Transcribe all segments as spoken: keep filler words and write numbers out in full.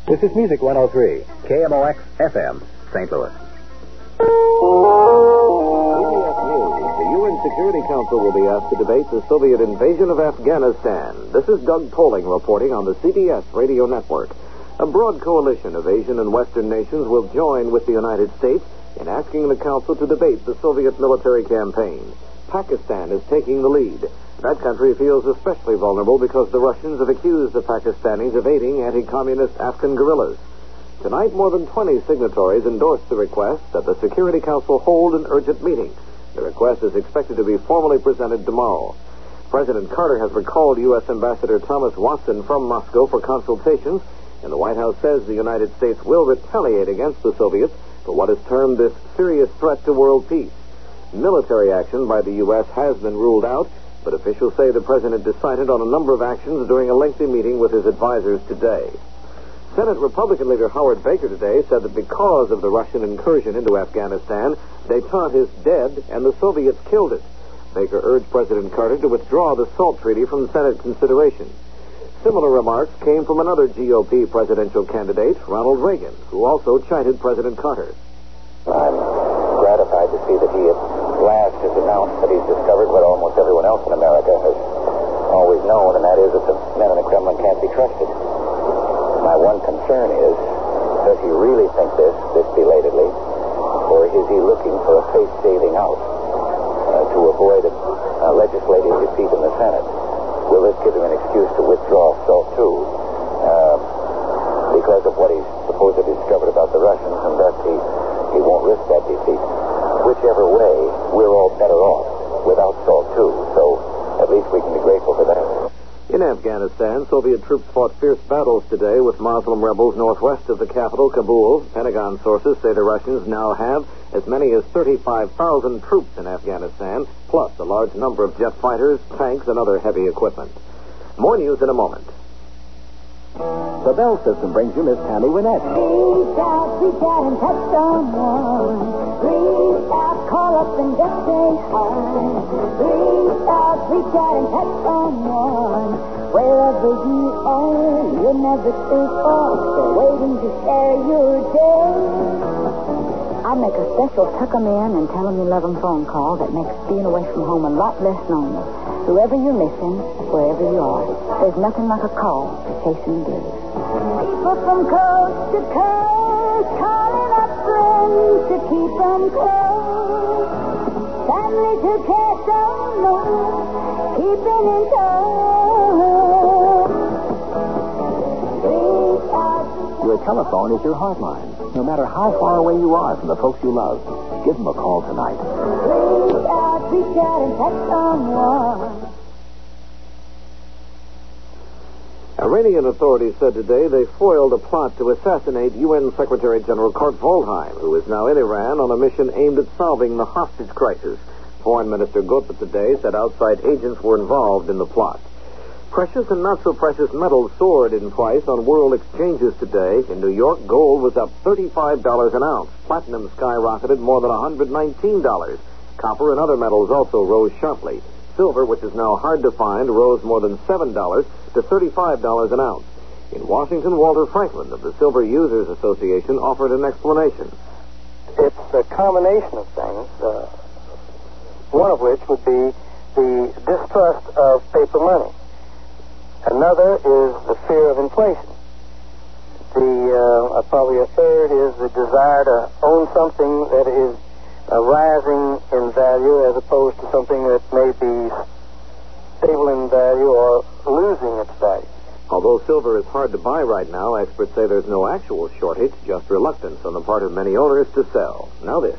This is Music one oh three, K M O X F M, Saint Louis. C B S News. The U N Security Council will be asked to debate the Soviet invasion of Afghanistan. This is Doug Poling reporting on the C B S radio network. A broad coalition of Asian and Western nations will join with the United States in asking the Council to debate the Soviet military campaign. Pakistan is taking the lead. That country feels especially vulnerable because the Russians have accused the Pakistanis of aiding anti-communist Afghan guerrillas. Tonight, more than twenty signatories endorsed the request that the Security Council hold an urgent meeting. The request is expected to be formally presented tomorrow. President Carter has recalled U S Ambassador Thomas Watson from Moscow for consultations, and the White House says the United States will retaliate against the Soviets for what is termed this serious threat to world peace. Military action by the U S has been ruled out, but officials say the president decided on a number of actions during a lengthy meeting with his advisors today. Senate Republican leader Howard Baker today said that because of the Russian incursion into Afghanistan, detente is dead and the Soviets killed it. Baker urged President Carter to withdraw the SALT treaty from Senate consideration. Similar remarks came from another G O P presidential candidate, Ronald Reagan, who also chided President Carter. I'm gratified to see that he at last has announced that he's discovered what almost everyone else in America has always known, and that is that the men in the Kremlin can't be trusted. My one concern is, does he really think this, this belatedly, or is he looking for a face-saving out uh, to avoid a, a legislative defeat in the Senate? Will this give him an excuse to withdraw SALT two uh, because of what he's supposedly discovered about the Russians, and thus he, he won't risk that defeat? Whichever way, we're all better off without SALT two, so at least we can be grateful for that. In Afghanistan, Soviet troops fought fierce battles today with Muslim rebels northwest of the capital, Kabul. Pentagon sources say the Russians now have as many as thirty-five thousand troops in Afghanistan, plus a large number of jet fighters, tanks, and other heavy equipment. More news in a moment. The Bell System brings you Miss Tammy Wynette. Reach out, reach out and touch someone. Reach out, call up and just say hi. Reach out, reach out and touch someone. Wherever you are, you're never too far. They're waiting to share your day. I make a special tuck 'em in and tell 'em you love 'em phone call that makes being away from home a lot less lonely. Whoever you're missing, wherever you are, there's nothing like a call to chasing the blues. People from coast to coast calling up friends to keep them close. Families who care so much, keeping in touch. Reach out. Your telephone is your hotline. No matter how far away you are from the folks you love, give them a call tonight. Reach out, reach out and touch someone. Iranian authorities said today they foiled a plot to assassinate U N Secretary General Kurt Waldheim, who is now in Iran on a mission aimed at solving the hostage crisis. Foreign Minister Gutman today said outside agents were involved in the plot. Precious and not-so-precious metals soared in price on world exchanges today. In New York, gold was up thirty-five dollars an ounce. Platinum skyrocketed more than one hundred nineteen dollars. Copper and other metals also rose sharply. Silver, which is now hard to find, rose more than seven dollars to thirty-five dollars an ounce. In Washington, Walter Franklin of the Silver Users Association offered an explanation. It's a combination of things, uh, one of which would be the distrust of paper money. Another is the fear of inflation. The uh, probably a third is the desire to own something that is uh, rising in value as opposed to something that may be stable in value or losing its value. Although silver is hard to buy right now, experts say there's no actual shortage, just reluctance on the part of many owners to sell. Now this.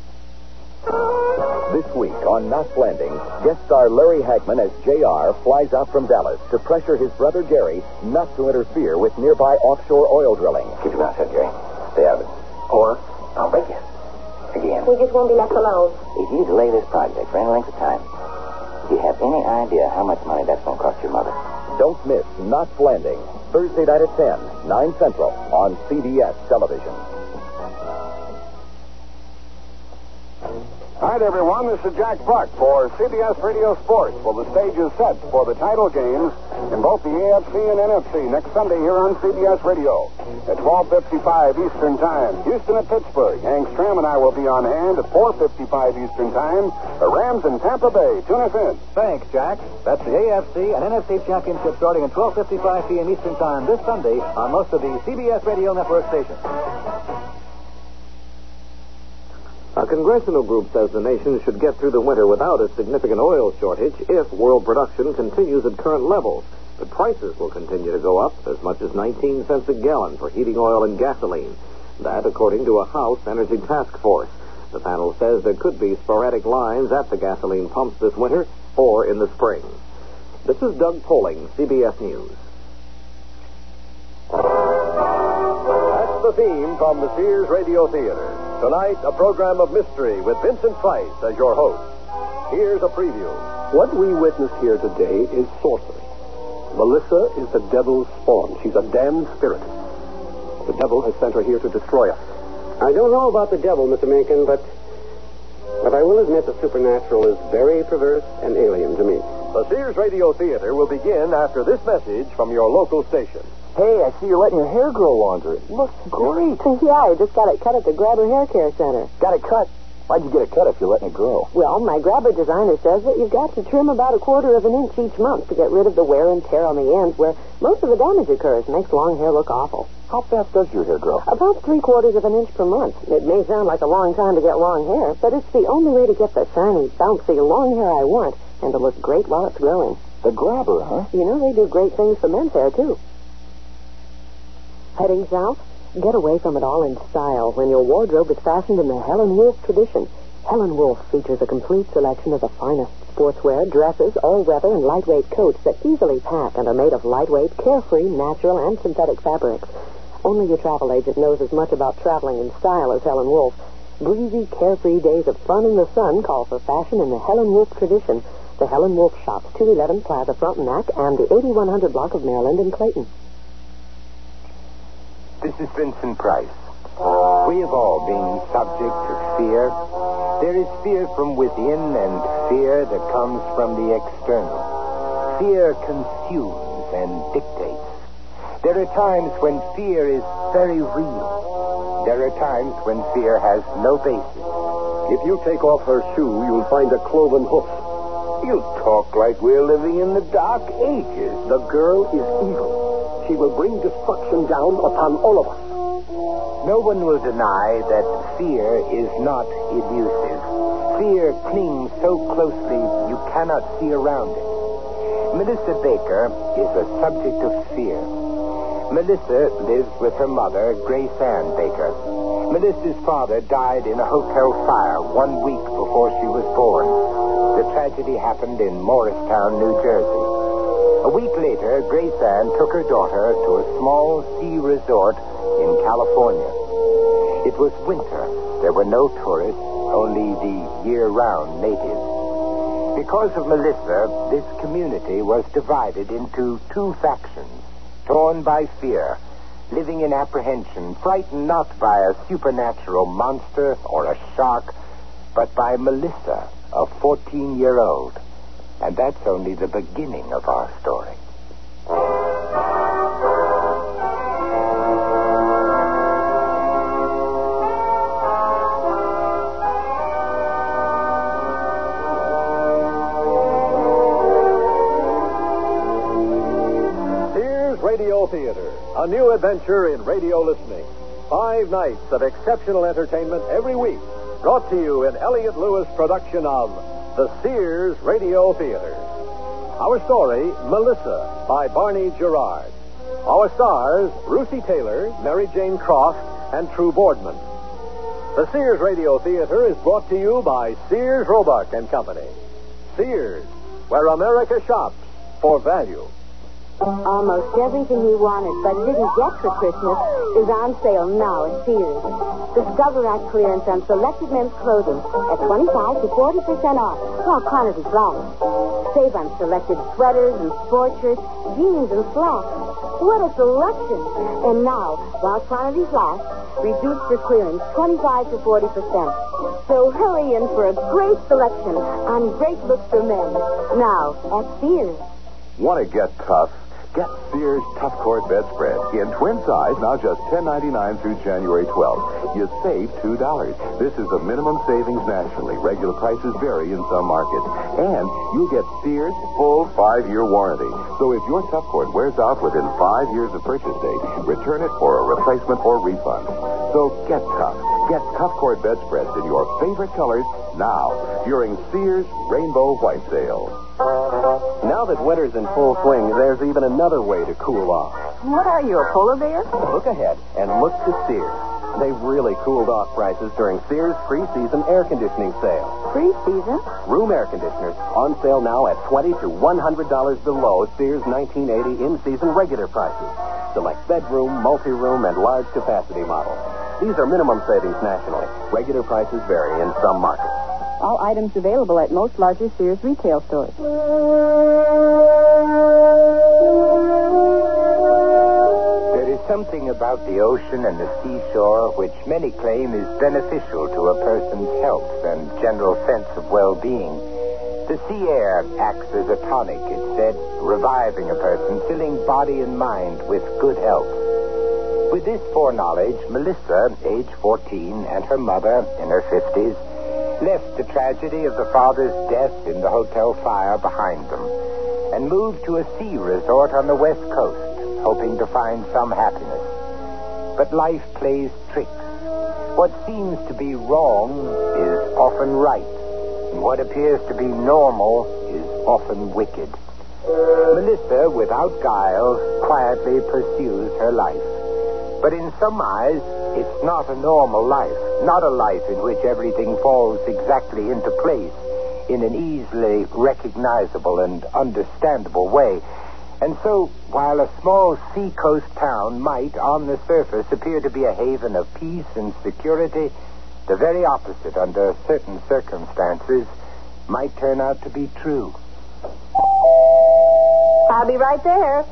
This week on Not Blending, guest star Larry Hagman as J R flies out from Dallas to pressure his brother Jerry not to interfere with nearby offshore oil drilling. Keep your mouth shut, Jerry. Stay out of it. Or I'll break you. Again. We just won't be left alone. If you delay this project for any length of time, do you have any idea how much money that's going to cost your mother? Don't miss Not Blending, Thursday night at ten, nine Central on C B S Television. Hi, everyone. This is Jack Buck for C B S Radio Sports. Well, the stage is set for the title games in both the A F C and N F C next Sunday here on C B S Radio at twelve fifty-five Eastern Time. Houston at Pittsburgh. Hank Stram and I will be on hand at four fifty-five Eastern Time. The Rams in Tampa Bay. Tune us in. Thanks, Jack. That's the A F C and N F C Championship starting at twelve fifty-five p.m. Eastern Time this Sunday on most of the C B S Radio Network stations. A congressional group says the nation should get through the winter without a significant oil shortage if world production continues at current levels. But prices will continue to go up as much as nineteen cents a gallon for heating oil and gasoline. That, according to a House Energy Task Force. The panel says there could be sporadic lines at the gasoline pumps this winter or in the spring. This is Doug Poling, C B S News. That's the theme from the Sears Radio Theater. Tonight, a program of mystery with Vincent Price as your host. Here's a preview. What we witness here today is sorcery. Melissa is the devil's spawn. She's a damned spirit. The devil has sent her here to destroy us. I don't know about the devil, Mister Mencken, but but I will admit the supernatural is very perverse and alien to me. The Sears Radio Theater will begin after this message from your local station. Hey, I see you're letting your hair grow longer. It looks great. Yeah, I just got it cut at the Grabber Hair Care Center. Got it cut? Why'd you get it cut if you're letting it grow? Well, my Grabber designer says that you've got to trim about a quarter of an inch each month to get rid of the wear and tear on the ends where most of the damage occurs. Makes long hair look awful. How fast does your hair grow? About three quarters of an inch per month. It may sound like a long time to get long hair, but it's the only way to get the shiny, bouncy, long hair I want and to look great while it's growing. The Grabber, huh? You know, they do great things for men's hair, too. Heading south? Get away from it all in style when your wardrobe is fashioned in the Helen Wolf tradition. Helen Wolf features a complete selection of the finest sportswear, dresses, all-weather, and lightweight coats that easily pack and are made of lightweight, carefree, natural, and synthetic fabrics. Only your travel agent knows as much about traveling in style as Helen Wolf. Breezy, carefree days of fun in the sun call for fashion in the Helen Wolf tradition. The Helen Wolf Shops, two eleven Plaza Frontenac, and the eighty-one hundred block of Maryland and Clayton. This is Vincent Price. We have all been subject to fear. There is fear from within and fear that comes from the external. Fear consumes and dictates. There are times when fear is very real. There are times when fear has no basis. If you take off her shoe, you'll find a cloven hoof. You talk like we're living in the Dark Ages. The girl is evil. She will bring destruction down upon all of us. No one will deny that fear is not elusive. Fear clings so closely you cannot see around it. Melissa Baker is a subject of fear. Melissa lives with her mother, Grace Ann Baker. Melissa's father died in a hotel fire one week before she was born. The tragedy happened in Morristown, New Jersey. A week later, Grace Ann took her daughter to a small sea resort in California. It was winter. There were no tourists, only the year-round natives. Because of Melissa, this community was divided into two factions, torn by fear, living in apprehension, frightened not by a supernatural monster or a shark, but by Melissa, a fourteen-year-old. And that's only the beginning of our story. Sears Radio Theater, a new adventure in radio listening. Five nights of exceptional entertainment every week, brought to you in Elliott Lewis production of The Sears Radio Theater. Our story, Melissa, by Barney Gerard. Our stars, Ruthie Taylor, Mary Jane Croft, and True Boardman. The Sears Radio Theater is brought to you by Sears Roebuck and Company. Sears, where America shops for value. Almost everything he wanted but didn't get for Christmas is on sale now at Sears. Discover our clearance on selected men's clothing at twenty-five to forty percent off while quantities last. Save on selected sweaters and sport shirts, jeans and slacks. What a selection! And now, while quantities last, reduced for clearance twenty-five to forty percent. So hurry in for a great selection on great looks for men. Now, at Sears. Want to get tough? Get Sears Tough Cord Bedspread in twin size, now just ten ninety-nine through January twelfth. You save two dollars. This is the minimum savings nationally. Regular prices vary in some markets. And you get Sears full five-year warranty. So if your Tough Cord wears out within five years of purchase date, return it for a replacement or refund. So get tough. Get Tough Cord Bedspreads in your favorite colors now during Sears Rainbow White Sale. Now that winter's in full swing, there's even another way to cool off. What are you, a polar bear? Look ahead and look to Sears. They've really cooled off prices during Sears free-season air conditioning sale. Free-season? Room air conditioners on sale now at twenty to one hundred dollars below Sears nineteen eighty in-season regular prices. Select bedroom, multi-room, and large capacity models. These are minimum savings nationally. Regular prices vary in some markets. All items available at most larger Sears retail stores. There is something about the ocean and the seashore which many claim is beneficial to a person's health and general sense of well-being. The sea air acts as a tonic, it's said, reviving a person, filling body and mind with good health. With this foreknowledge, Melissa, age fourteen, and her mother, in her fifties, left the tragedy of the father's death in the hotel fire behind them and moved to a sea resort on the west coast, hoping to find some happiness. But life plays tricks. What seems to be wrong is often right, and what appears to be normal is often wicked. Melissa, without guile, quietly pursues her life. But in some eyes, it's not a normal life, not a life in which everything falls exactly into place in an easily recognizable and understandable way. And so, while a small seacoast town might, on the surface, appear to be a haven of peace and security, the very opposite, under certain circumstances, might turn out to be true. I'll be right there.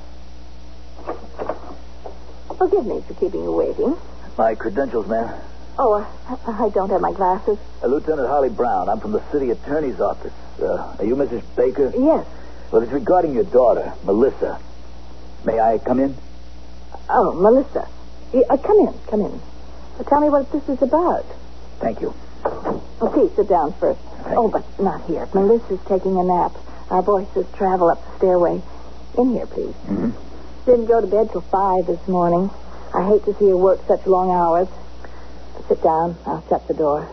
Forgive me for keeping you waiting. My credentials, ma'am. Oh, uh, I don't have my glasses. Uh, Lieutenant Harley Brown. I'm from the city attorney's office. Uh, are you Missus Baker? Yes. Well, it's regarding your daughter, Melissa. May I come in? Oh, Melissa. Yeah, uh, come in, come in. Uh, tell me what this is about. Thank you. Oh, please sit down first. Thank oh, you. but not here. Melissa's taking a nap. Our voices travel up the stairway. In here, please. Mm-hmm. Didn't go to bed till five this morning. I hate to see her work such long hours. Sit down. I'll shut the door.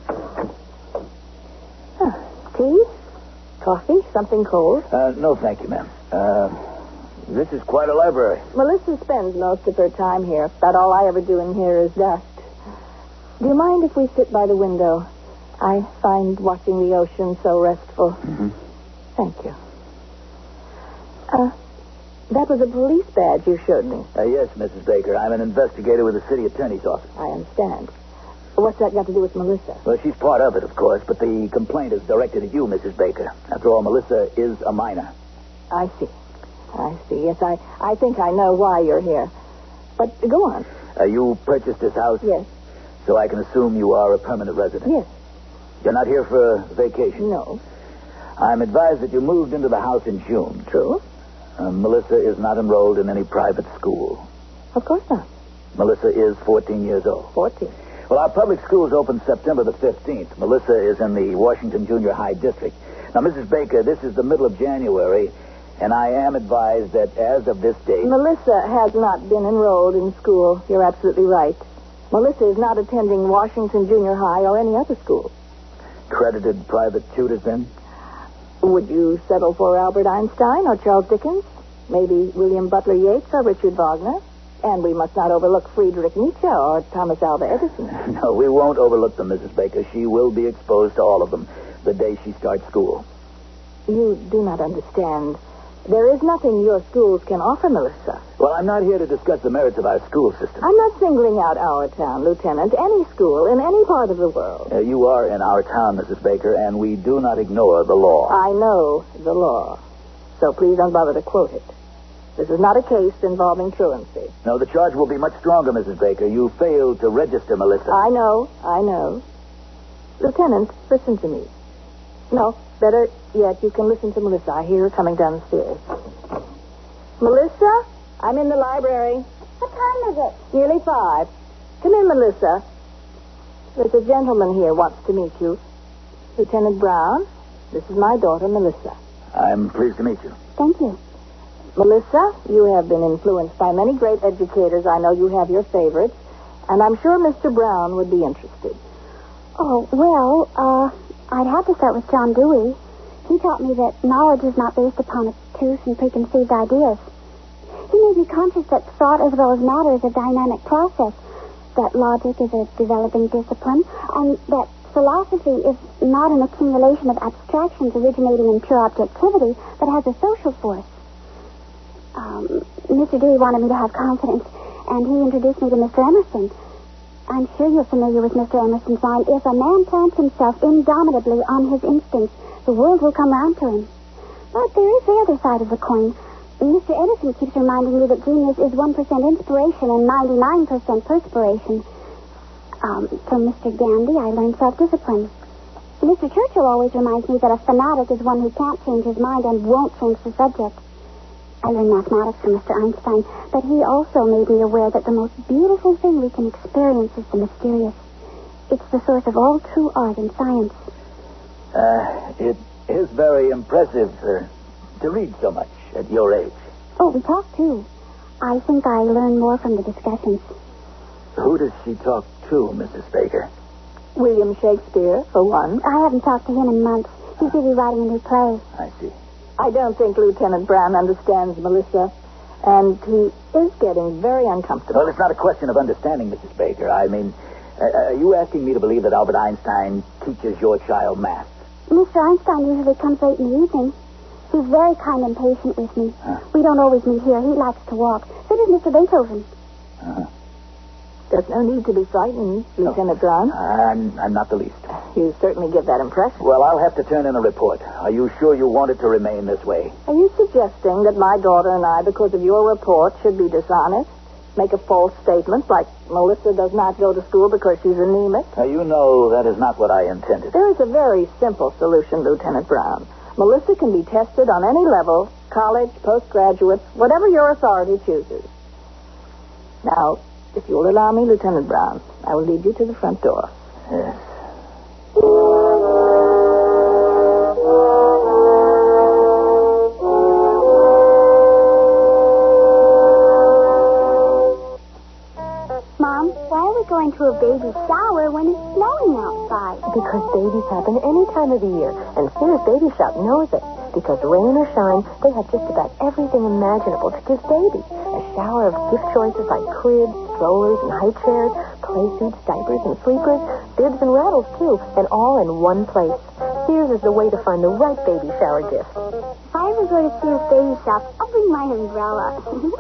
Huh. Tea? Coffee? Something cold? Uh, no, thank you, ma'am. Uh, this is quite a library. Melissa spends most of her time here. About all I ever do in here is dust. Do you mind if we sit by the window? I find watching the ocean so restful. Mm-hmm. Thank you. Uh, that was a police badge you showed me. Uh, yes, Missus Baker. I'm an investigator with the city attorney's office. I understand. What's that got to do with Melissa? Well, she's part of it, of course, but the complaint is directed at you, Missus Baker. After all, Melissa is a minor. I see. I see. Yes, I, I think I know why you're here. But go on. Uh, you purchased this house? Yes. So I can assume you are a permanent resident? Yes. You're not here for vacation? No. I'm advised that you moved into the house in June. True. Uh, Melissa is not enrolled in any private school. Of course not. Melissa is fourteen years old. Fourteen. Well, our public schools open September the fifteenth. Melissa is in the Washington Junior High District. Now, Missus Baker, this is the middle of January, and I am advised that as of this date... Melissa has not been enrolled in school. You're absolutely right. Melissa is not attending Washington Junior High or any other school. Credited private tutors, then? Would you settle for Albert Einstein or Charles Dickens? Maybe William Butler Yeats or Richard Wagner? And we must not overlook Friedrich Nietzsche or Thomas Alva Edison. No, we won't overlook them, Missus Baker. She will be exposed to all of them the day she starts school. You do not understand. There is nothing your schools can offer, Melissa. Well, I'm not here to discuss the merits of our school system. I'm not singling out our town, Lieutenant. Any school in any part of the world. Uh, you are in our town, Missus Baker, and we do not ignore the law. I know the law. So please don't bother to quote it. This is not a case involving truancy. No, the charge will be much stronger, Missus Baker. You failed to register Melissa. I know, I know. Lieutenant, listen to me. No, better yet, you can listen to Melissa. I hear her coming down the stairs. Melissa, I'm in the library. What time is it? Nearly five. Come in, Melissa. There's a gentleman here wants to meet you. Lieutenant Brown, this is my daughter, Melissa. I'm pleased to meet you. Thank you. Melissa, you have been influenced by many great educators. I know you have your favorites, and I'm sure Mister Brown would be interested. Oh, well, uh, I'd have to start with John Dewey. He taught me that knowledge is not based upon obtuse and preconceived ideas. He made me conscious that thought as well as matter is a dynamic process, that logic is a developing discipline, and that philosophy is not an accumulation of abstractions originating in pure objectivity, but has a social force. Um, Mister Dewey wanted me to have confidence, and he introduced me to Mister Emerson. I'm sure you're familiar with Mister Emerson's line, if a man plants himself indomitably on his instincts, the world will come round to him. But there is the other side of the coin. Mister Edison keeps reminding me that genius is one percent inspiration and ninety-nine percent perspiration. Um, from Mister Gandhi, I learned self-discipline. Mister Churchill always reminds me that a fanatic is one who can't change his mind and won't change the subject. I learned mathematics from Mister Einstein, but he also made me aware that the most beautiful thing we can experience is the mysterious. It's the source of all true art and science. Uh, it is very impressive uh, to read so much at your age. Oh, we talk, too. I think I learn more from the discussions. Who does she talk to, Missus Baker? William Shakespeare, for one. I haven't talked to him in months. He's busy writing a new play. I see. I don't think Lieutenant Brown understands Melissa, and he is getting very uncomfortable. Well, it's not a question of understanding, Missus Baker. I mean, uh, are you asking me to believe that Albert Einstein teaches your child math? Mister Einstein usually comes late in the evening. He's very kind and patient with me. Huh. We don't always meet here. He likes to walk. So does Mister Beethoven. Uh-huh. There's no need to be frightened, Lieutenant Brown. I'm, I'm not the least. You certainly give that impression. Well, I'll have to turn in a report. Are you sure you want it to remain this way? Are you suggesting that my daughter and I, because of your report, should be dishonest? Make a false statement like Melissa does not go to school because she's anemic? Now, you know that is not what I intended. There is a very simple solution, Lieutenant Brown. Melissa can be tested on any level, college, postgraduate, whatever your authority chooses. Now, if you'll allow me, Lieutenant Brown, I will lead you to the front door. Yes. Mom, why are we going to a baby shower when it's snowing outside? Because babies happen any time of the year, and Sears Baby Shop knows it. Because rain or shine, they have just about everything imaginable to give baby. A shower of gift choices like cribs, strollers, and high chairs, play suits, diapers, and sleepers, bibs and rattles, too, and all in one place. Sears is the way to find the right baby shower gift. If I ever go to Sears Baby Shop, I'll bring my umbrella.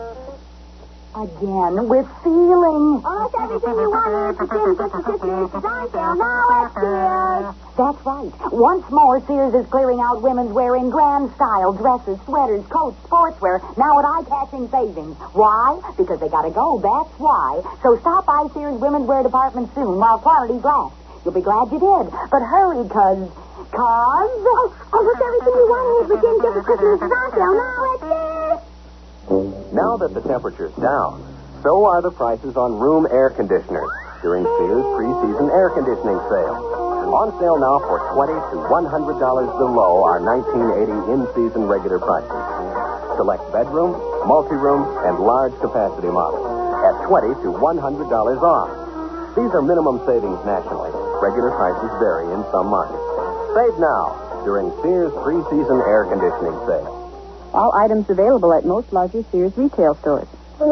Again, with feeling. Oh, it's everything you wanted. The Sears Gifts and Sears Design Sale now at Sears. That's right. Once more, Sears is clearing out women's wear in grand style. Dresses, sweaters, coats, sportswear, now at eye-catching savings. Why? Because they gotta go, that's why. So stop by Sears women's wear department soon while quantities last. You'll be glad you did. But hurry, cause... Cause... Oh, it's everything you wanted. The Sears Gifts and Christmas Design Sale now at Sears. Now that the temperature's down, so are the prices on room air conditioners during Sears pre-season air conditioning sale. On sale now for twenty to one hundred dollars below our nineteen eighty in-season regular prices. Select bedroom, multi-room, and large capacity models at twenty to one hundred dollars off. These are minimum savings nationally. Regular prices vary in some markets. Save now during Sears pre-season air conditioning sale. All items available at most larger Sears retail stores.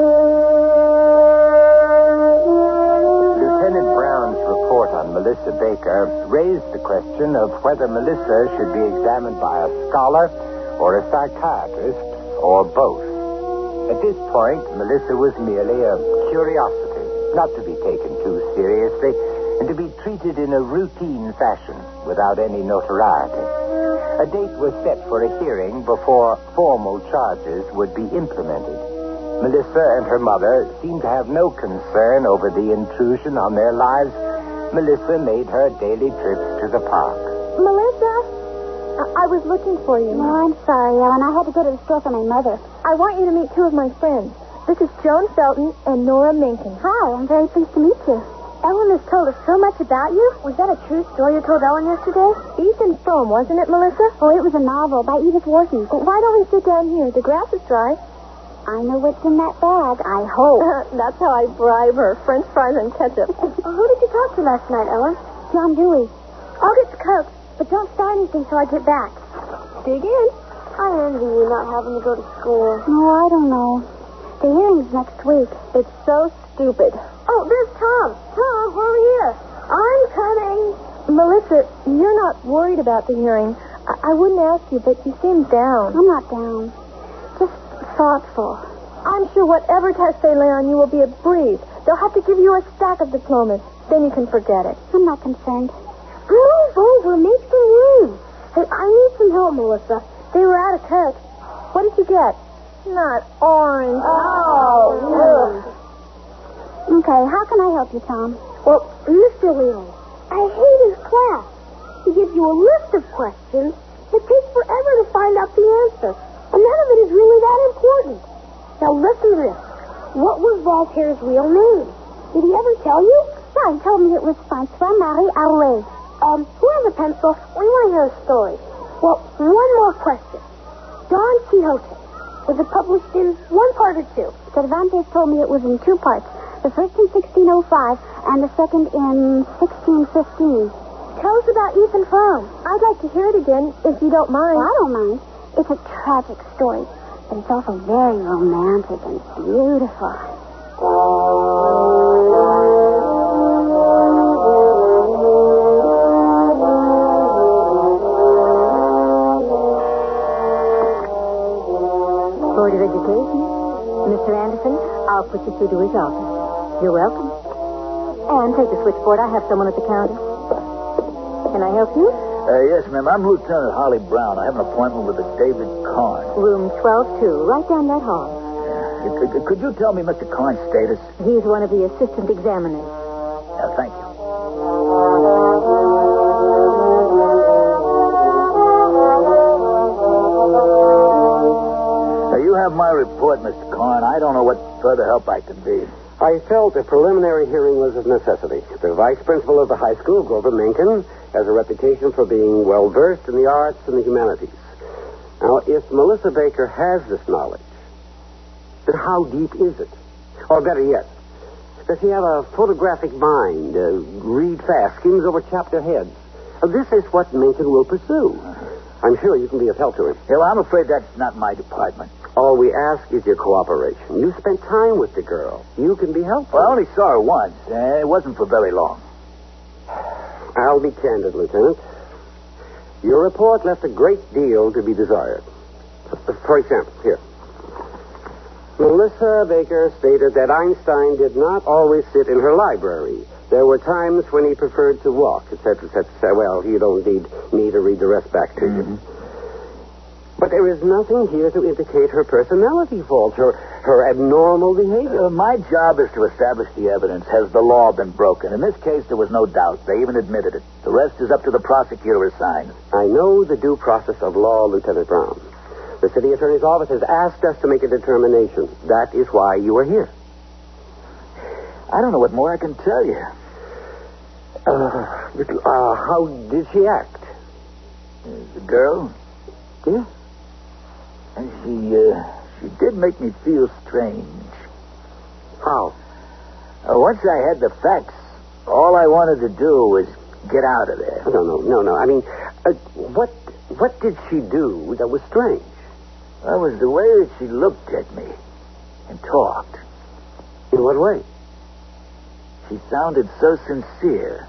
Lieutenant Brown's report on Melissa Baker raised the question of whether Melissa should be examined by a scholar or a psychiatrist or both. At this point, Melissa was merely a curiosity, not to be taken too seriously, and to be treated in a routine fashion without any notoriety. A date was set for a hearing before formal charges would be implemented. Melissa and her mother seemed to have no concern over the intrusion on their lives. Melissa made her daily trips to the park. Melissa? I, I was looking for you. No, I'm sorry, Ellen. I had to go to the store for my mother. I want you to meet two of my friends. This is Joan Felton and Nora Minkin. Hi, I'm very pleased to meet you. Ellen has told us so much about you. Was that a true story you told Ellen yesterday? Ethan Frome, wasn't it, Melissa? Oh, it was a novel by Edith Wharton. Well, why don't we sit down here? The grass is dry. I know what's in that bag, I hope. That's how I bribe her. French fries and ketchup. Well, who did you talk to last night, Ellen? John Dewey. I'll get the Coke, but don't start anything till I get back. Dig in. I envy you not having to go to school. No, I don't know. The hearing's next week. It's so stupid. Oh, there's Tom. Tom, over here. I'm coming. Melissa, you're not worried about the hearing. I, I wouldn't ask you, but you seem down. I'm not down. Just thoughtful. I'm sure whatever test they lay on you will be a breeze. They'll have to give you a stack of diplomas. Then you can forget it. I'm not concerned. Move over. Make some room. Hey, I need some help, Melissa. They were out of Coke. What did you get? Not orange. Oh. Okay, how can I help you, Tom? Well, Mister Leon, I hate his class. He gives you a list of questions. It takes forever to find out the answer. And none of it is really that important. Now listen to this. What was Voltaire's real name? Did he ever tell you? Yeah, he told me it was François-Marie Arouet. Um, who has a pencil? We want to hear a story. Well, one more question. Don Quixote. Was it published in one part or two? Cervantes told me it was in two parts. The first in sixteen oh five and the second in sixteen fifteen. Tell us about Ethan Frome. I'd like to hear it again, if you don't mind. Well, I don't mind. It's a tragic story, but it's also very romantic and beautiful. Board of Education. Mister Anderson, I'll put you through to his office. You're welcome. And take the switchboard. I have someone at the counter. Can I help you? Uh, yes, ma'am. I'm Lieutenant Harley Brown. I have an appointment with a David Karn. Room twelve two, right down that hall. Yeah. Could, could you tell me Mister Karn's status? He's one of the assistant examiners. Uh, thank you. Uh, you have my report, Mister Karn. I don't know what further help I can be. I felt a preliminary hearing was a necessity. The vice principal of the high school, Grover Minkin, has a reputation for being well-versed in the arts and the humanities. Now, if Melissa Baker has this knowledge, then how deep is it? Or better yet, does she have a photographic mind, uh, read fast, skims over chapter heads? Uh, this is what Minkin will pursue. I'm sure you can be of help to him. Yeah, well, I'm afraid that's not my department. All we ask is your cooperation. You spent time with the girl. You can be helpful. Well, I only saw her once. Uh, it wasn't for very long. I'll be candid, Lieutenant. Your report left a great deal to be desired. For example, here. Melissa Baker stated that Einstein did not always sit in her library. There were times when he preferred to walk, et cetera, et cetera. Well, you don't need me to read the rest back to mm-hmm. you. But there is nothing here to indicate her personality faults, her, her abnormal behavior. Uh, my job is to establish the evidence. Has the law been broken? In this case, there was no doubt. They even admitted it. The rest is up to the prosecutor assigned. I know the due process of law, Lieutenant Brown. The city attorney's office has asked us to make a determination. That is why you are here. I don't know what more I can tell you. Uh, uh how did she act? Uh, the girl? Yeah. And she, uh, she did make me feel strange. How? Uh, once I had the facts, all I wanted to do was get out of there. No, no, no, no. I mean, uh, what, what did she do that was strange? That was the way that she looked at me and talked. In what way? She sounded so sincere.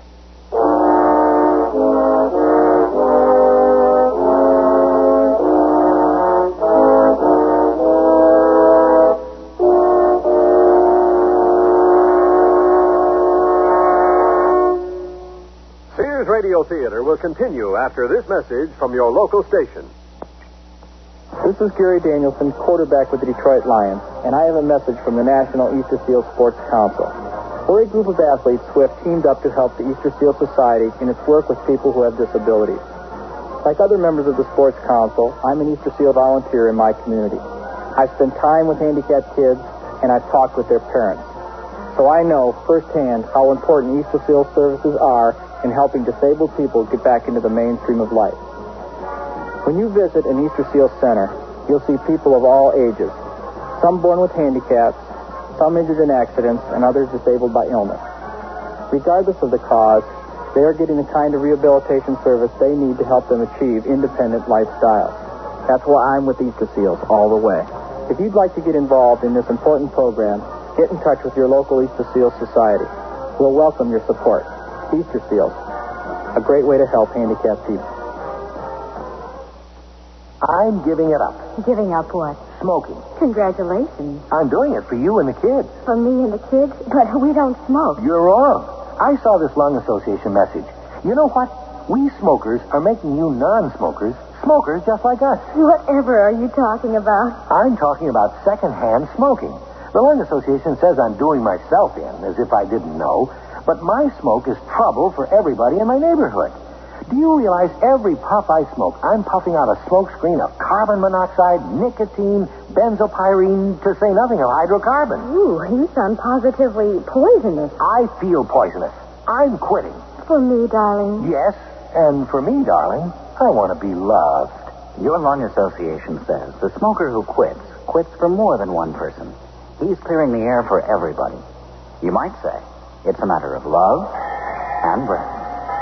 Radio Theater will continue after this message from your local station. This is Gary Danielson, quarterback with the Detroit Lions, and I have a message from the National Easter Seal Sports Council. We're a group of athletes who have teamed up to help the Easter Seal Society in its work with people who have disabilities. Like other members of the Sports Council, I'm an Easter Seal volunteer in my community. I spend time with handicapped kids, and I've talked with their parents. So I know firsthand how important Easter Seal services are in helping disabled people get back into the mainstream of life. When you visit an Easter Seal Center, you'll see people of all ages, some born with handicaps, some injured in accidents, and others disabled by illness. Regardless of the cause, they are getting the kind of rehabilitation service they need to help them achieve independent lifestyles. That's why I'm with Easter Seals all the way. If you'd like to get involved in this important program, get in touch with your local Easter Seals Society. We'll welcome your support. Easter Seals, a great way to help handicapped people. I'm giving it up. Giving up what? Smoking. Congratulations. I'm doing it for you and the kids. For me and the kids? But we don't smoke. You're wrong. I saw this lung association message. You know what? We smokers are making you non-smokers smokers just like us. Whatever are you talking about? I'm talking about secondhand smoking. The lung association says I'm doing myself in, as if I didn't know. But my smoke is trouble for everybody in my neighborhood. Do you realize every puff I smoke, I'm puffing out a smoke screen of carbon monoxide, nicotine, benzopyrene, to say nothing of hydrocarbons? Ooh, you sound positively poisonous. I feel poisonous. I'm quitting. For me, darling. Yes, and for me, darling, I want to be loved. Your lung association says the smoker who quits, quits for more than one person. He's clearing the air for everybody. You might say it's a matter of love and breath.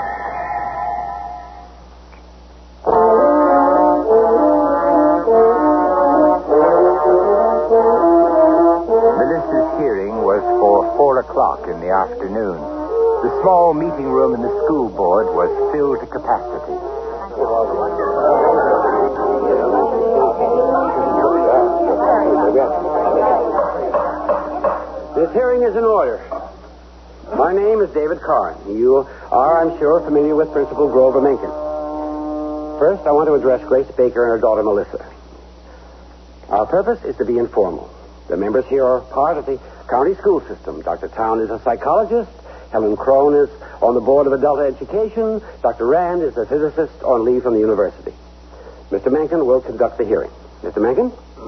Melissa's hearing was for four o'clock in the afternoon. The small meeting room in the school board was filled to capacity. This hearing is in order. My name is David Carn. You are, I'm sure, familiar with Principal Grover Mencken. First, I want to address Grace Baker and her daughter, Melissa. Our purpose is to be informal. The members here are part of the county school system. Doctor Town is a psychologist. Helen Crone is on the board of adult education. Doctor Rand is a physicist on leave from the university. Mister Mencken will conduct the hearing. Mister Mencken?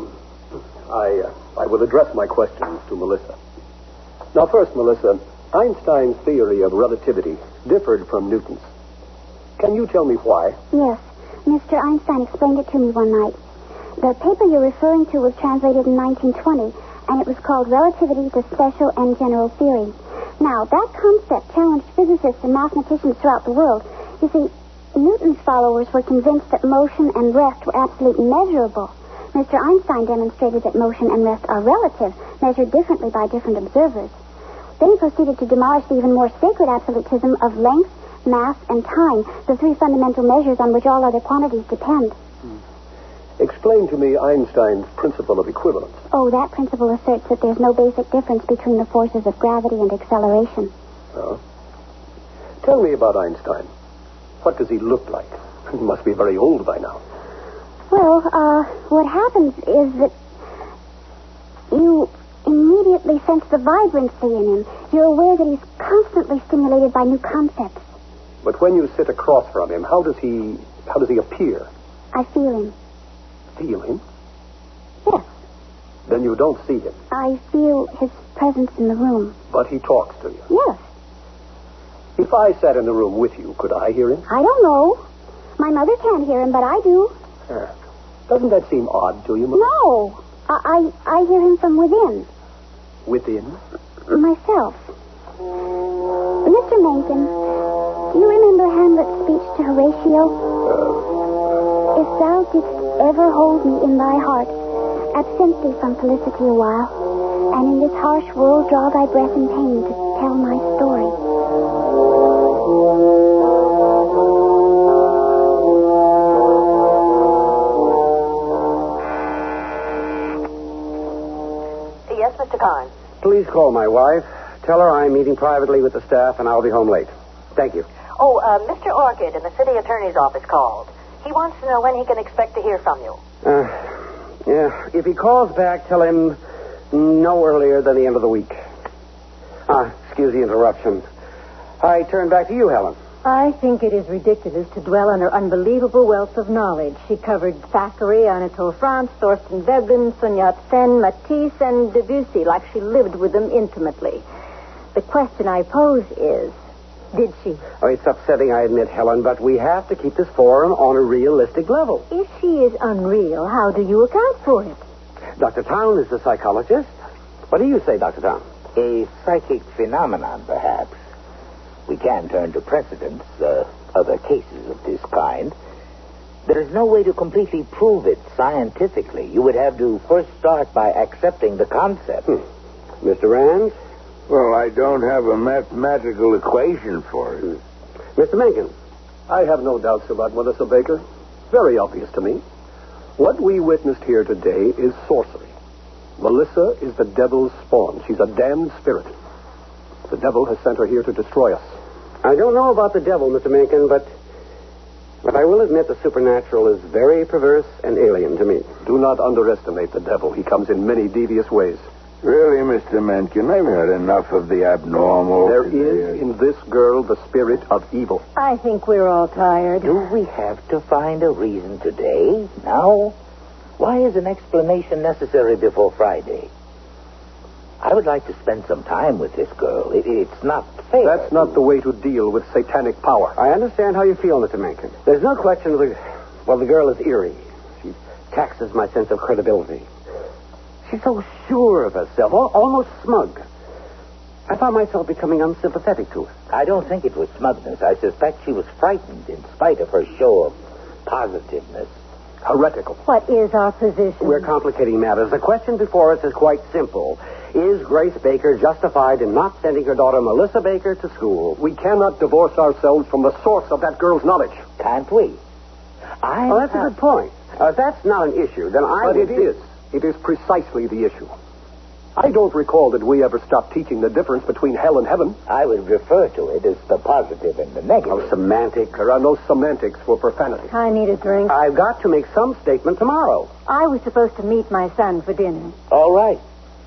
I, uh, I will address my questions to Melissa. Now, first, Melissa, Einstein's theory of relativity differed from Newton's. Can you tell me why? Yes. Mister Einstein explained it to me one night. The paper you're referring to was translated in nineteen twenty, and it was called Relativity, the Special and General Theory. Now, that concept challenged physicists and mathematicians throughout the world. You see, Newton's followers were convinced that motion and rest were absolutely measurable. Mister Einstein demonstrated that motion and rest are relative, measured differently by different observers. Then he proceeded to demolish the even more sacred absolutism of length, mass, and time, the three fundamental measures on which all other quantities depend. Hmm. Explain to me Einstein's principle of equivalence. Oh, that principle asserts that there's no basic difference between the forces of gravity and acceleration. Oh. Tell me about Einstein. What does he look like? He must be very old by now. Well, uh, what happens is that you immediately sense the vibrancy in him. You're aware that he's constantly stimulated by new concepts. But when you sit across from him, how does he, how does he appear? I feel him. Feel him? Yes. Then you don't see him. I feel his presence in the room. But he talks to you? Yes. If I sat in the room with you, could I hear him? I don't know. My mother can't hear him, but I do. Uh, doesn't that seem odd to you, Melissa? No. I, I, I hear him from within. Within? Myself. Mister Mencken, do you remember Hamlet's speech to Horatio? Uh... If thou didst ever hold me in thy heart, absent thee from felicity a while, and in this harsh world draw thy breath in pain to tell my story. Yes, Mister Carn. Please call my wife. Tell her I'm meeting privately with the staff and I'll be home late. Thank you. Oh, uh, Mister Orchid in the city attorney's office called. He wants to know when he can expect to hear from you. Uh, yeah, if he calls back, tell him no earlier than the end of the week. Ah, excuse the interruption. I turn back to you, Helen. I think it is ridiculous to dwell on her unbelievable wealth of knowledge. She covered Thackeray, Anatole France, Thorsten Veblen, Sun Yat-sen, Matisse, and Debussy like she lived with them intimately. The question I pose is, did she? Oh, it's upsetting, I admit, Helen, but we have to keep this forum on a realistic level. If she is unreal, how do you account for it? Doctor Town is the psychologist. What do you say, Doctor Town? A psychic phenomenon, perhaps. We can turn to precedents, uh, other cases of this kind. There is no way to completely prove it scientifically. You would have to first start by accepting the concept. Hmm. Mister Rand? Well, I don't have a mathematical equation for it. Hmm. Mister Mencken? I have no doubts about Melissa Baker. Very obvious to me. What we witnessed here today is sorcery. Melissa is the devil's spawn. She's a damned spirit. The devil has sent her here to destroy us. I don't know about the devil, Mister Mencken, but but I will admit the supernatural is very perverse and alien to me. Do not underestimate the devil. He comes in many devious ways. Really, Mister Mencken, I've had enough of the abnormal. There is in this girl the spirit of evil. I think we're all tired. Do we have to find a reason today? Now? Why is an explanation necessary before Friday? I would like to spend some time with this girl. It, it's not fair. That's not the way to deal with satanic power. I understand how you feel, Mister Mencken. There's no question of the... Well, the girl is eerie. She taxes my sense of credibility. She's so sure of herself, al- almost smug. I found myself becoming unsympathetic to her. I don't think it was smugness. I suspect she was frightened in spite of her show of positiveness. Heretical. What is our position? We're complicating matters. The question before us is quite simple. Is Grace Baker justified in not sending her daughter Melissa Baker to school? We cannot divorce ourselves from the source of that girl's knowledge. Can't we? I well, that's a good point. Uh, if that's not an issue, then I... But it is. It is precisely the issue. I don't recall that we ever stopped teaching the difference between hell and heaven. I would refer to it as the positive and the negative. Oh, semantics. There are no semantics for profanity. I need a drink. I've got to make some statement tomorrow. I was supposed to meet my son for dinner. All right.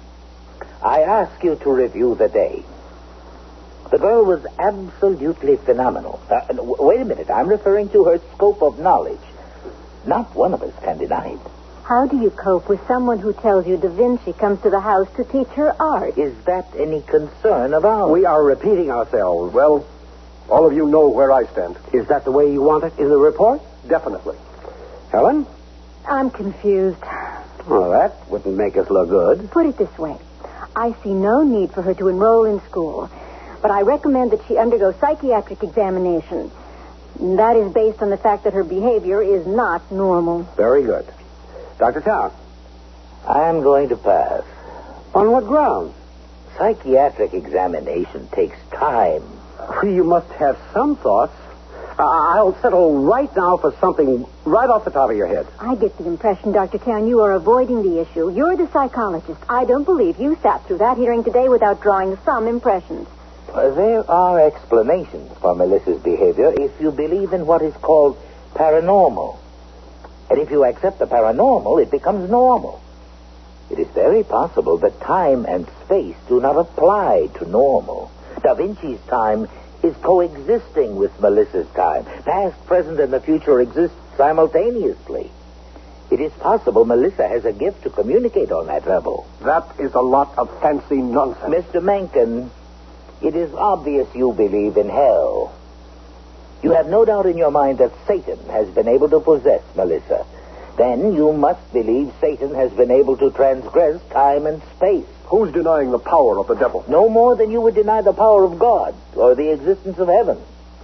I ask you to review the day. The girl was absolutely phenomenal. Uh, w- wait a minute. I'm referring to her scope of knowledge. Not one of us can deny it. How do you cope with someone who tells you Da Vinci comes to the house to teach her art? Is that any concern of ours? We are repeating ourselves. Well, all of you know where I stand. Is that the way you want it in the report? Definitely. Helen? I'm confused. Well, that wouldn't make us look good. Put it this way. I see no need for her to enroll in school, but I recommend that she undergo psychiatric examination. That is based on the fact that her behavior is not normal. Very good. Doctor Town? I'm going to pass. On what grounds? Psychiatric examination takes time. You must have some thoughts. Uh, I'll settle right now for something right off the top of your head. I get the impression, Doctor Town, you are avoiding the issue. You're the psychologist. I don't believe you sat through that hearing today without drawing some impressions. Uh, there are explanations for Melissa's behavior if you believe in what is called paranormal. And if you accept the paranormal, it becomes normal. It is very possible that time and space do not apply to normal. Da Vinci's time is coexisting with Melissa's time. Past, present, and the future exist simultaneously. It is possible Melissa has a gift to communicate on that level. That is a lot of fancy nonsense. Mister Mencken, it is obvious you believe in hell. You have no doubt in your mind that Satan has been able to possess Melissa. Then you must believe Satan has been able to transgress time and space. Who's denying the power of the devil? No more than you would deny the power of God or the existence of heaven.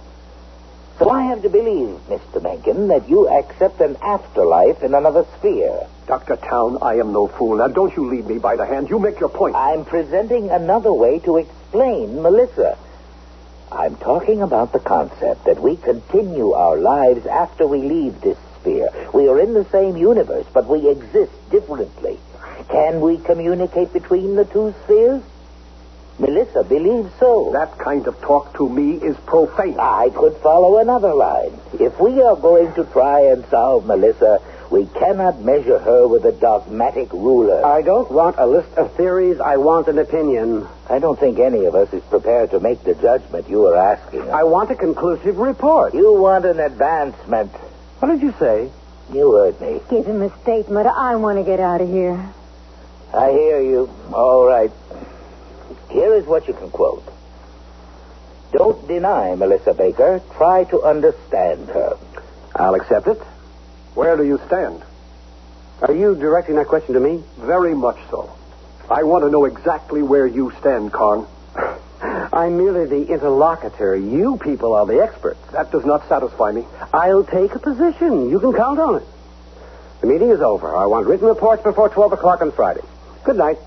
So I have to believe, Mister Mencken, that you accept an afterlife in another sphere. Doctor Town, I am no fool. Now, don't you lead me by the hand. You make your point. I'm presenting another way to explain Melissa. I'm talking about the concept that we continue our lives after we leave this sphere. We are in the same universe, but we exist differently. Can we communicate between the two spheres? Melissa believes so. That kind of talk to me is profane. I could follow another line. If we are going to try and solve Melissa, we cannot measure her with a dogmatic ruler. I don't want a list of theories. I want an opinion. I don't think any of us is prepared to make the judgment you are asking. I want a conclusive report. You want an advancement. What did you say? You heard me. Give him a statement. I want to get out of here. I hear you. All right. Here is what you can quote. Don't deny Melissa Baker. Try to understand her. I'll accept it. Where do you stand? Are you directing that question to me? Very much so. I want to know exactly where you stand, Kong. I'm merely the interlocutor. You people are the experts. That does not satisfy me. I'll take a position. You can count on it. The meeting is over. I want written reports before twelve o'clock on Friday. Good night.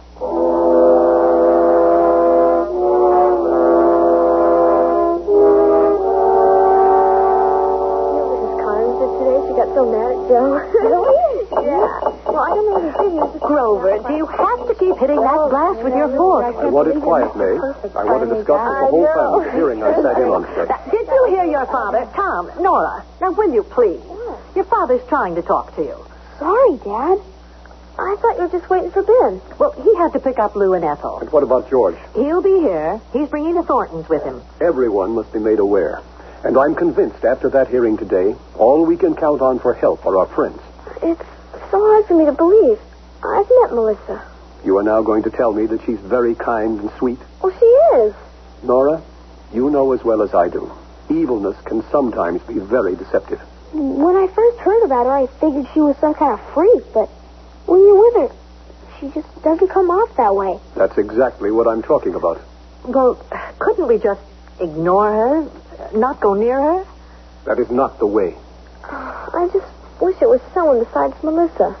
So mad at Joe. Really? Yeah. Well, I don't know what he's doing. He's just Grover, do you have to keep hitting that glass with your fork? I want it quiet, May. I want to discuss with the whole family the hearing I sat in on today. Did you hear your father? Tom, Nora, now will you please? Your father's trying to talk to you. Sorry, Dad. I thought you were just waiting for Ben. Well, he had to pick up Lou and Ethel. And what about George? He'll be here. He's bringing the Thorntons with him. Everyone must be made aware. And I'm convinced after that hearing today, all we can count on for help are our friends. It's so hard for me to believe. I've met Melissa. You are now going to tell me that she's very kind and sweet? Well, she is. Nora, you know as well as I do. Evilness can sometimes be very deceptive. When I first heard about her, I figured she was some kind of freak, but when you're with her, she just doesn't come off that way. That's exactly what I'm talking about. Well, couldn't we just ignore her? Not go near her? That is not the way. I just wish it was someone besides Melissa.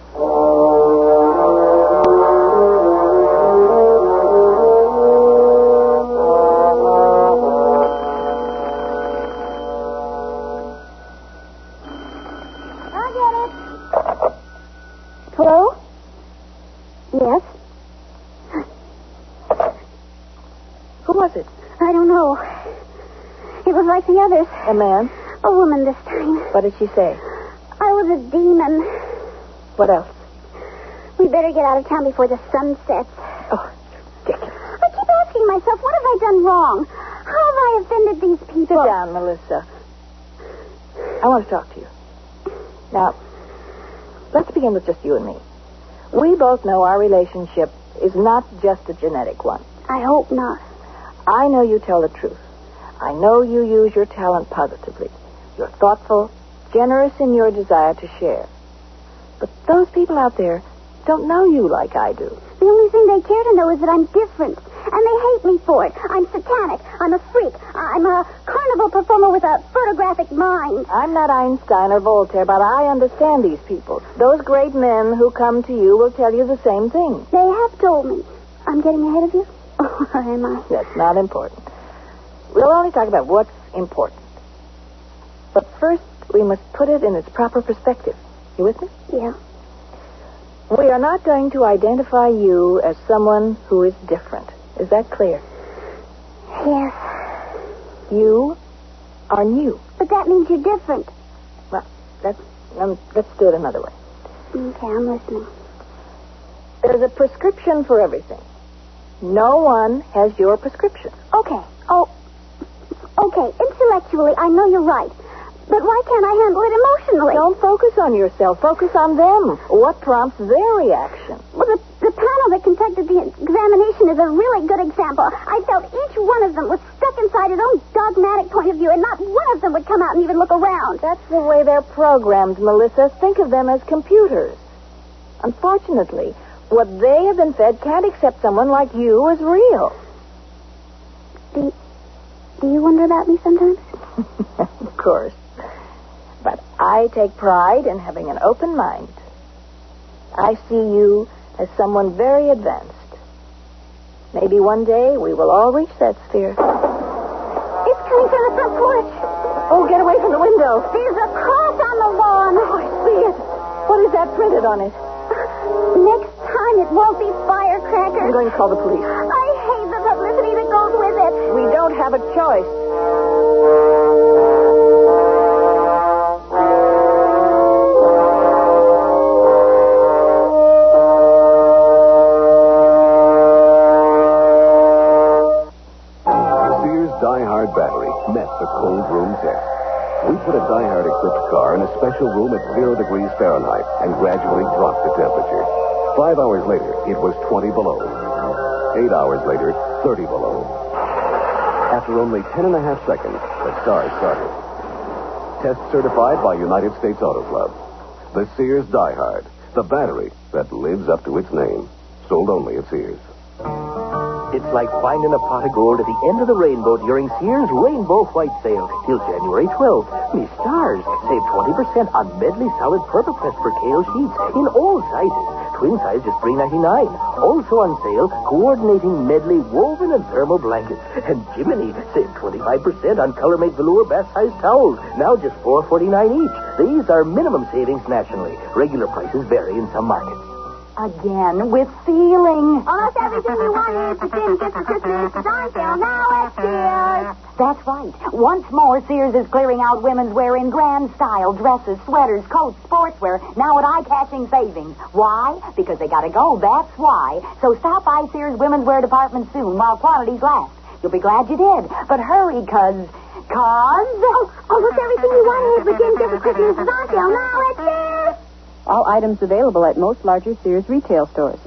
I'll get it. Hello? Yes? Who was it? I don't know. It was like the others. A man? A woman this time. What did she say? I was a demon. What else? We better get out of town before the sun sets. Oh, ridiculous. I keep asking myself, what have I done wrong? How have I offended these people? Sit down, Melissa. I want to talk to you. Now, let's begin with just you and me. We both know our relationship is not just a genetic one. I hope not. I know you tell the truth. I know you use your talent positively. You're thoughtful, generous in your desire to share. But those people out there don't know you like I do. The only thing they care to know is that I'm different. And they hate me for it. I'm satanic. I'm a freak. I'm a carnival performer with a photographic mind. I'm not Einstein or Voltaire, but I understand these people. Those great men who come to you will tell you the same thing. They have told me. I'm getting ahead of you? Or am I? That's not important. We'll only talk about what's important. But first, we must put it in its proper perspective. You with me? Yeah. We are not going to identify you as someone who is different. Is that clear? Yes. You are new. But that means you're different. Well, let's, um, let's do it another way. Okay, I'm listening. There's a prescription for everything. No one has your prescription. Okay. Oh, okay. Intellectually, I know you're right. But why can't I handle it emotionally? Don't focus on yourself. Focus on them. What prompts their reaction? Well, the, the panel that conducted the examination is a really good example. I felt each one of them was stuck inside his own dogmatic point of view, and not one of them would come out and even look around. That's the way they're programmed, Melissa. Think of them as computers. Unfortunately, what they have been fed can't accept someone like you as real. Do, do you wonder about me sometimes? Of course. But I take pride in having an open mind. I see you as someone very advanced. Maybe one day we will all reach that sphere. It's coming from the front porch. Oh, get away from the window. There's a cross on the lawn. Oh, I see it. What is that printed on it? Next time it won't be firecrackers. I'm going to call the police. I hate have a choice. Sears Die Hard battery met the cold room test. We put a Die Hard equipped car in a special room at zero degrees Fahrenheit and gradually dropped the temperature. Five hours later, it was twenty below. Eight hours later, thirty below. After only ten and a half seconds, the car started. Test certified by United States Auto Club. The Sears Die Hard, the battery that lives up to its name. Sold only at Sears. It's like finding a pot of gold at the end of the rainbow during Sears Rainbow White Sale till January twelfth. Me stars, save twenty percent on Medley Solid Permapress percale sheets in all sizes. Twin size just three ninety-nine. Also on sale, coordinating Medley woven and thermal blankets. And Jiminy, save twenty-five percent on color-made velour bath-size towels. Now just four forty-nine each. These are minimum savings nationally. Regular prices vary in some markets. Again, with feeling. Almost everything you wanted to Jim Gift for Christmas is on sale now at Sears. That's right. Once more, Sears is clearing out women's wear in grand style. Dresses, sweaters, coats, sportswear. Now at eye-catching savings. Why? Because they gotta go, that's why. So stop by Sears women's wear department soon while quantities last. You'll be glad you did. But hurry, cause... Cause... Oh, almost everything you wanted for Jim Gift for Christmas is on sale now at Sears. All items available at most larger Sears retail stores.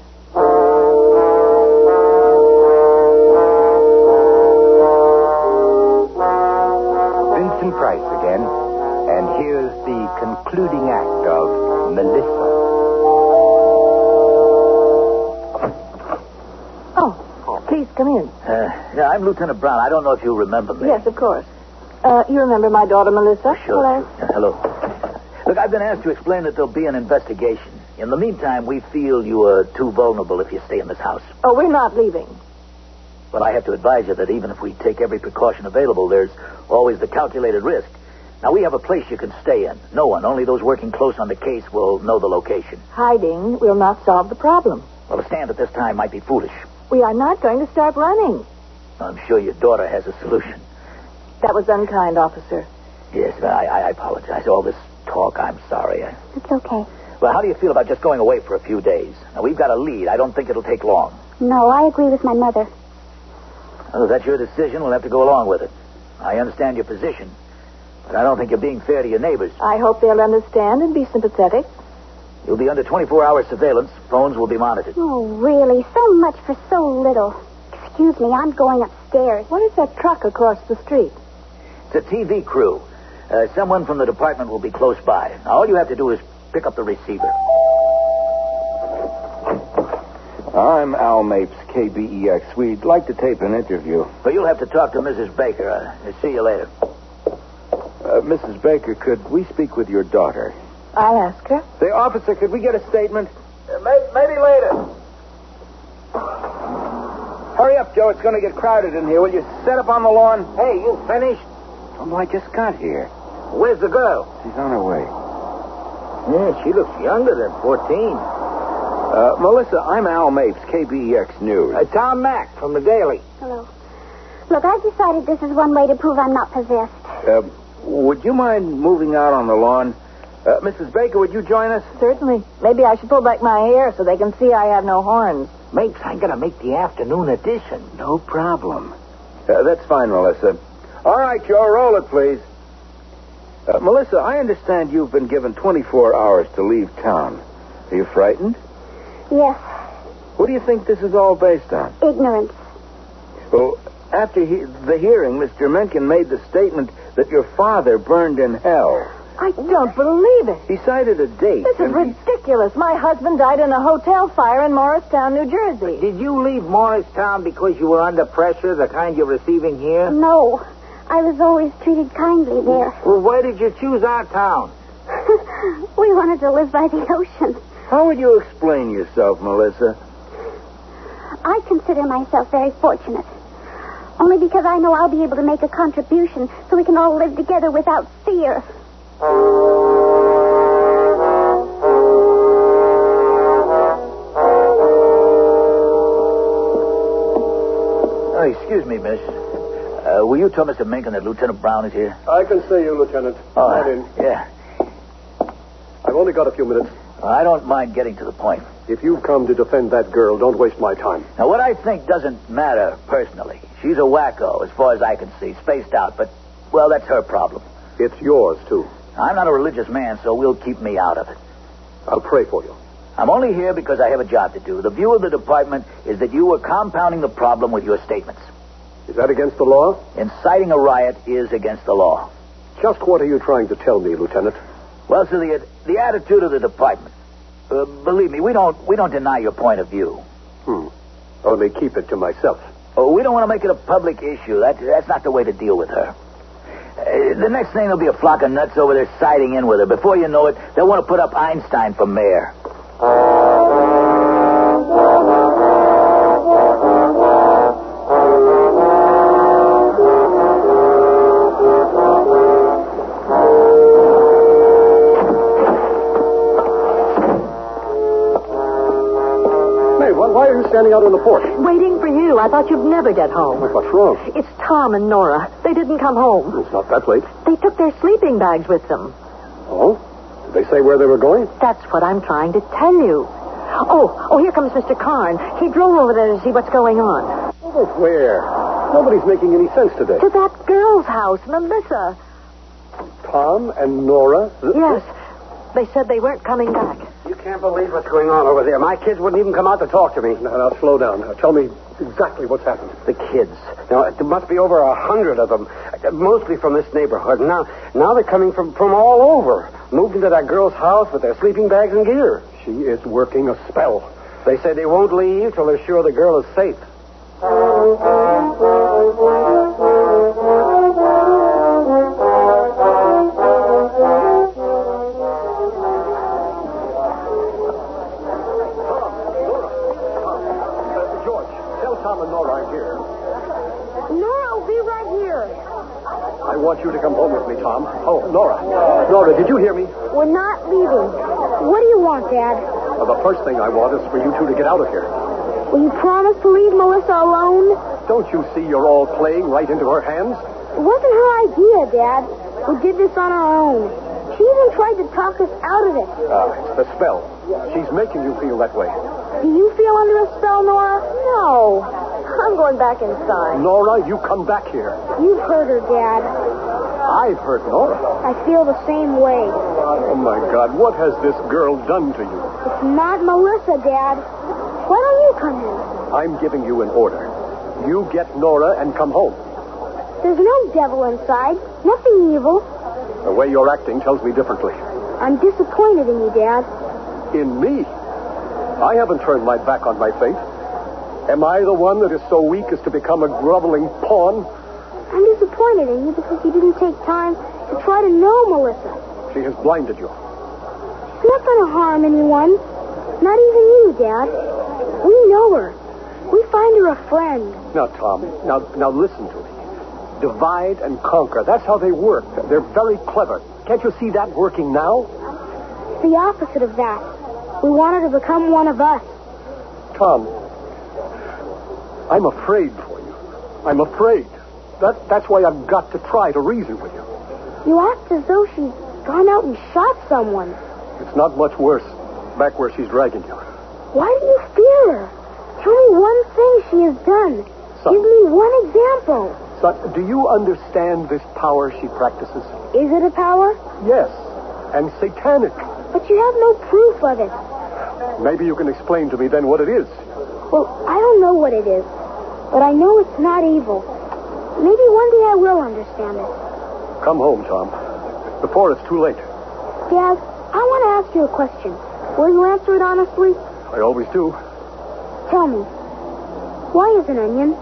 Vincent Price again. And here's the concluding act of Melissa. Oh, please come in. Uh, yeah, I'm Lieutenant Brown. I don't know if you remember me. Yes, of course. Uh, you remember my daughter, Melissa? Sure. Hello. Yeah, hello. Look, I've been asked to explain that there'll be an investigation. In the meantime, we feel you are too vulnerable if you stay in this house. Oh, we're not leaving. But I have to advise you that even if we take every precaution available, there's always the calculated risk. Now, we have a place you can stay in. No one, only those working close on the case will know the location. Hiding will not solve the problem. Well, to stand at this time might be foolish. We are not going to start running. I'm sure your daughter has a solution. That was unkind, officer. Yes, I, I apologize. All this talk, I'm sorry. I... It's okay. Well, how do you feel about just going away for a few days? Now, we've got a lead. I don't think it'll take long. No, I agree with my mother. Well, if that's your decision, we'll have to go along with it. I understand your position, but I don't think you're being fair to your neighbors. I hope they'll understand and be sympathetic. You'll be under twenty-four hour surveillance. Phones will be monitored. Oh, really? So much for so little. Excuse me, I'm going upstairs. What is that truck across the street? It's a T V crew. Uh, someone from the department will be close by. Now, all you have to do is pick up the receiver. I'm Al Mapes, K B E X. We'd like to tape an interview. But you'll have to talk to Missus Baker. Uh, I'll see you later. Uh, Missus Baker, could we speak with your daughter? I'll ask her. Say, officer, could we get a statement? Uh, may- maybe later. Hurry up, Joe. It's going to get crowded in here. Will you set up on the lawn? Hey, you finished? Oh, I just got here. Where's the girl? She's on her way. Yeah, she looks younger than fourteen. Uh, Melissa, I'm Al Mapes, K B E X News. Uh, Tom Mack from the Daily. Hello. Look, I've decided this is one way to prove I'm not possessed. Uh, would you mind moving out on the lawn? Uh, Missus Baker, would you join us? Certainly. Maybe I should pull back my hair so they can see I have no horns. Mapes, I'm going to make the afternoon edition. No problem. Uh, that's fine, Melissa. All right, Joe, roll it, please. Uh, Melissa, I understand you've been given twenty-four hours to leave town. Are you frightened? Yes. What do you think this is all based on? Ignorance. Well, after he- the hearing, Mister Mencken made the statement that your father burned in hell. I don't believe it. He cited a date. This is ridiculous. My husband died in a hotel fire in Morristown, New Jersey. Did you leave Morristown because you were under pressure, the kind you're receiving here? No. I was always treated kindly there. Well, why did you choose our town? We wanted to live by the ocean. How would you explain yourself, Melissa? I consider myself very fortunate. Only because I know I'll be able to make a contribution so we can all live together without fear. Oh, excuse me, miss. Uh, will you tell Mister Minkin that Lieutenant Brown is here? I can see you, Lieutenant. Oh, Come in. Yeah. I've only got a few minutes. I don't mind getting to the point. If you've come to defend that girl, don't waste my time. Now, what I think doesn't matter personally. She's a wacko, as far as I can see, spaced out, but, well, that's her problem. It's yours, too. I'm not a religious man, so we'll keep me out of it. I'll pray for you. I'm only here because I have a job to do. The view of the department is that you were compounding the problem with your statements. Is that against the law? Inciting a riot is against the law. Just what are you trying to tell me, Lieutenant? Well, sir, the, the attitude of the department. Uh, believe me, we don't we don't deny your point of view. Hmm. Only keep it to myself. Oh, we don't want to make it a public issue. That, that's not the way to deal with her. Uh, the next thing, there'll be a flock of nuts over there siding in with her. Before you know it, they'll want to put up Einstein for mayor. Why are you standing out on the porch? Waiting for you. I thought you'd never get home. What's wrong? It's Tom and Nora. They didn't come home. It's not that late. They took their sleeping bags with them. Oh? Did they say where they were going? That's what I'm trying to tell you. Oh, oh, here comes Mister Karn. He drove over there to see what's going on. Over where? Nobody's making any sense today. To that girl's house, Melissa. Tom and Nora? Yes. They said they weren't coming back. You can't believe what's going on over there. My kids wouldn't even come out to talk to me. Now, now slow down. Now, tell me exactly what's happened. The kids. Now, there must be over a hundred of them, mostly from this neighborhood. Now, now they're coming from, from all over. Moved into that girl's house with their sleeping bags and gear. She is working a spell. They say they won't leave till they're sure the girl is safe. I want you to come home with me, Tom. Oh, Nora. Nora, did you hear me? We're not leaving. What do you want, Dad? Well, the first thing I want is for you two to get out of here. Will you promise to leave Melissa alone? Don't you see you're all playing right into her hands? It wasn't her idea, Dad. We did this on our own. She even tried to talk us out of it. Ah, it's the spell. She's making you feel that way. Do you feel under a spell, Nora? No. I'm going back inside. Nora, you come back here. You've heard her, Dad. I've heard Nora. I feel the same way. Oh, my God. What has this girl done to you? It's not Melissa, Dad. Why don't you come in? I'm giving you an order. You get Nora and come home. There's no devil inside. Nothing evil. The way you're acting tells me differently. I'm disappointed in you, Dad. In me? I haven't turned my back on my faith. Am I the one that is so weak as to become a groveling pawn? I'm disappointed in you because you didn't take time to try to know Melissa. She has blinded you. She's not going to harm anyone. Not even you, Dad. We know her. We find her a friend. Now, Tom, now, now listen to me. Divide and conquer. That's how they work. They're very clever. Can't you see that working now? It's the opposite of that. We want her to become one of us. Tom, I'm afraid for you. I'm afraid. That, that's why I've got to try to reason with you. You act as though she's gone out and shot someone. It's not much worse back where she's dragging you. Why do you fear her? Tell me one thing she has done. Son, Give me one example. Son, do you understand this power she practices? Is it a power? Yes, and satanic. But you have no proof of it. Maybe you can explain to me then what it is. Well, I don't know what it is, but I know it's not evil. Maybe one day I will understand it. Come home, Tom, before it's too late. Dad, I want to ask you a question. Will you answer it honestly? I always do. Tell me, why is an onion?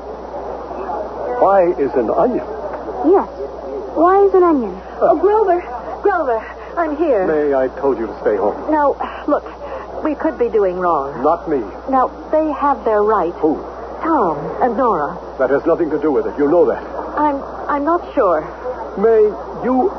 Why is an onion? Yes, why is an onion? Oh, Grover, Grover, I'm here. May, I told you to stay home. Now, look, we could be doing wrong. Not me. Now, they have their right. Who? Tom and Nora. That has nothing to do with it. You know that. I'm I'm not sure. May, you...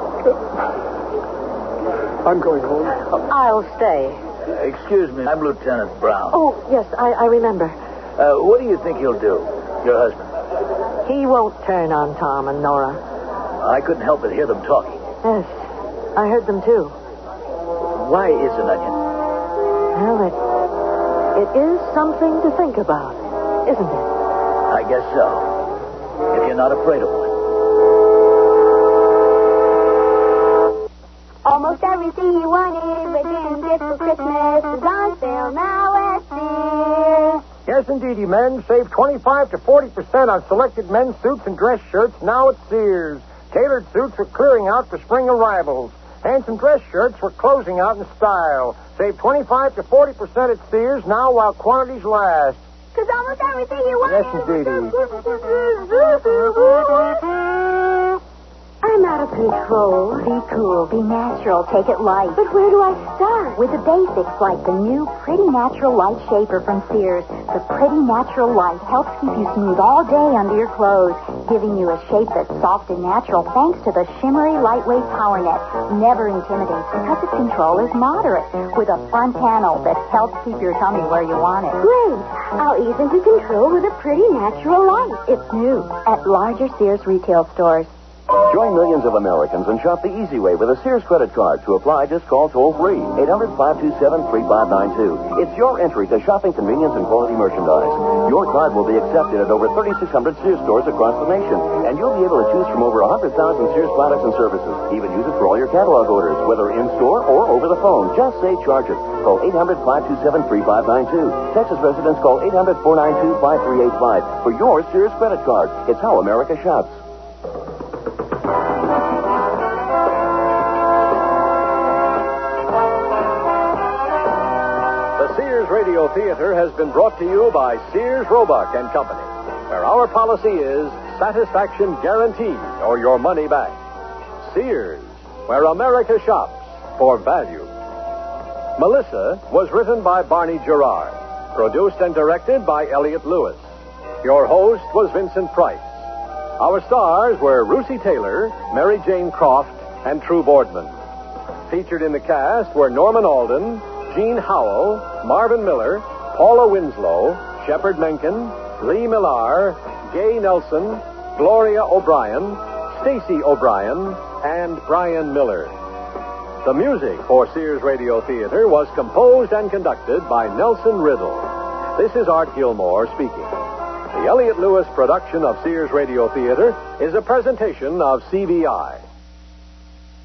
I'm going home. I'll stay. Excuse me, I'm Lieutenant Brown. Oh, yes, I, I remember. Uh, what do you think he'll do, your husband? He won't turn on Tom and Nora. I couldn't help but hear them talking. Yes, I heard them too. Why isn't Onion? Well, it, it is something to think about, isn't it? I guess so. If you're not afraid of one. Almost everything you wanted within gifts for Christmas is on sale now at Sears. Yes, indeedy, men. Save twenty-five to forty percent on selected men's suits and dress shirts now at Sears. Tailored suits are clearing out for spring arrivals. Handsome dress shirts for closing out in style. Save twenty-five to forty percent at Sears now while quantities last. Because almost everything you want. Yes, indeedy. I'm out of control. Be cool. Be natural. Take it light. But where do I start? With the basics like the new Pretty Natural Light Shaper from Sears. The Pretty Natural Light helps keep you smooth all day under your clothes, giving you a shape that's soft and natural thanks to the shimmery, lightweight power net. Never intimidates because its control is moderate, with a front panel that helps keep your tummy where you want it. Great. I'll ease into control with a Pretty Natural Light. It's new at larger Sears retail stores. Join millions of Americans and shop the easy way with a Sears credit card. To apply, just call toll-free, eight hundred, five two seven, three five nine two. It's your entry to shopping convenience and quality merchandise. Your card will be accepted at over thirty-six hundred Sears stores across the nation, and you'll be able to choose from over one hundred thousand Sears products and services. Even use it for all your catalog orders, whether in-store or over the phone. Just say charge it. Call eight hundred, five two seven, three five nine two. Texas residents call eight hundred, four nine two, five three eight five for your Sears credit card. It's how America shops. Radio Theater has been brought to you by Sears Roebuck and Company, where our policy is satisfaction guaranteed or your money back. Sears, where America shops for value. Melissa was written by Barney Gerard, produced and directed by Elliott Lewis. Your host was Vincent Price. Our stars were Russi Taylor, Mary Jane Croft, and True Boardman. Featured in the cast were Norman Alden, Gene Howell, Marvin Miller, Paula Winslow, Shepard Menken, Lee Millar, Gay Nelson, Gloria O'Brien, Stacy O'Brien, and Brian Miller. The music for Sears Radio Theater was composed and conducted by Nelson Riddle. This is Art Gilmore speaking. The Elliott Lewis production of Sears Radio Theater is a presentation of C B I.